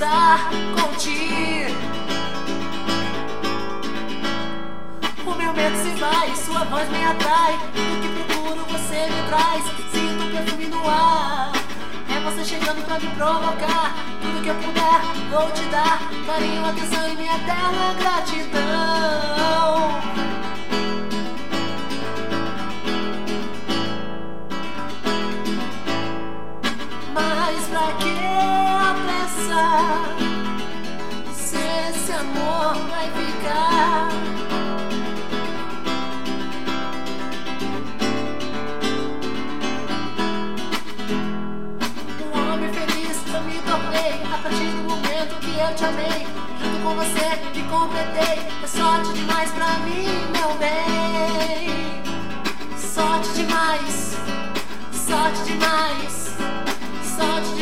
estar contigo. O meu medo se vai, sua voz me atrai. Tudo que procuro você me traz. Sinto um perfume no ar, é você chegando pra me provocar. Tudo que eu puder, vou te dar carinho, atenção e minha eterna gratidão. Mas pra que apressar, se esse amor vai ficar? Um homem feliz eu me tornei a partir do momento que eu te amei. Junto com você me completei, é sorte demais pra mim, meu bem. Sorte demais, sorte demais, sorte